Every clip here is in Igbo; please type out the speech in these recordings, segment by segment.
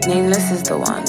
Nameless is the one.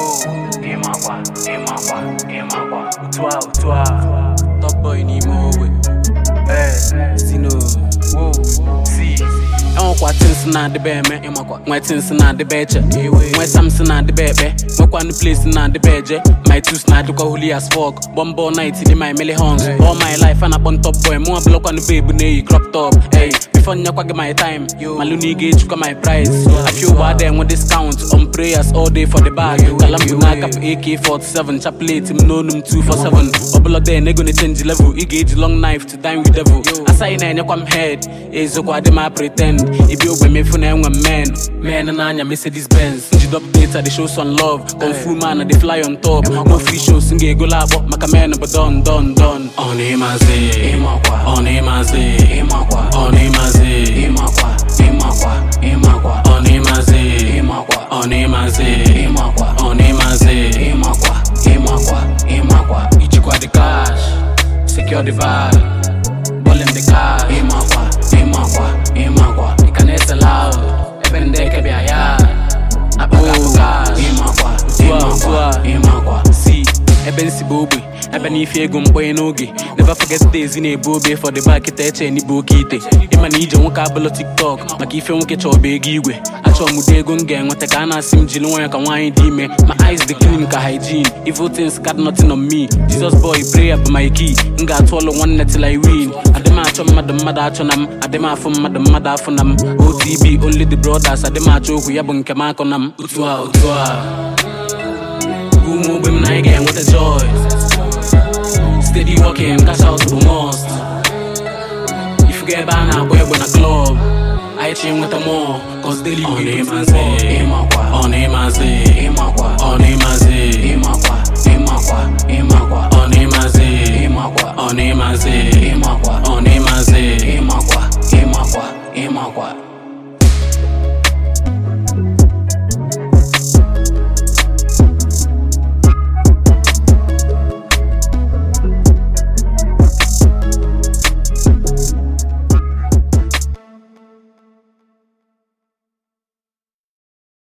Top boy ni mo we. Sino. See. Things na the bear me, my things na the beche. My Samson na the bebe, my one place na the beje. My two snide look holy as fuck. Bombo night in my melly horns. All my life and up on top boy, more block on the baby nay crop top. Hey, before you get my time, my loony gauge got my price. I feel bad them with discount on prayers all day for the bag. Kalambu up AK-47, chapelate him no num 247. Oblo there, they gonna change the level. You gauge long knife to dine with devil. Assign and you come head, is what them I pretend. If you me for them one man and Anya Mercedes Benz. Jid updates they show some love. Kung fu man they fly on top. No free shows sing go lab up. Maka man but done. On him as on him as on him as on him as on him as on him as each qua the cash. Secure the vibe. Ball in the car. It's allowed. Even they can be a yard. See, Eben Sibobi. Eben if you go nogi. Never forget days in a booby for the back at any bookite. If I need your vocabulary TikTok, my if you won't get your big way. I saw Mudegun gang what I can sim Jiluan can wine me. My eyes the clinical hygiene. Evil things got nothing on me. Jesus boy pray up my key. Got all one net till I win. I demand from Madam Madachonam. I demand from Madam Madafonam. OTB only the brothers. I demand joke we have on Kamakonam. Utua. Who move him night again with a joy. Steady walking, cash out to the most. If you get by now, boy, when a club, I chain with the more. Cause daily on him and say, on him and say, on him and say,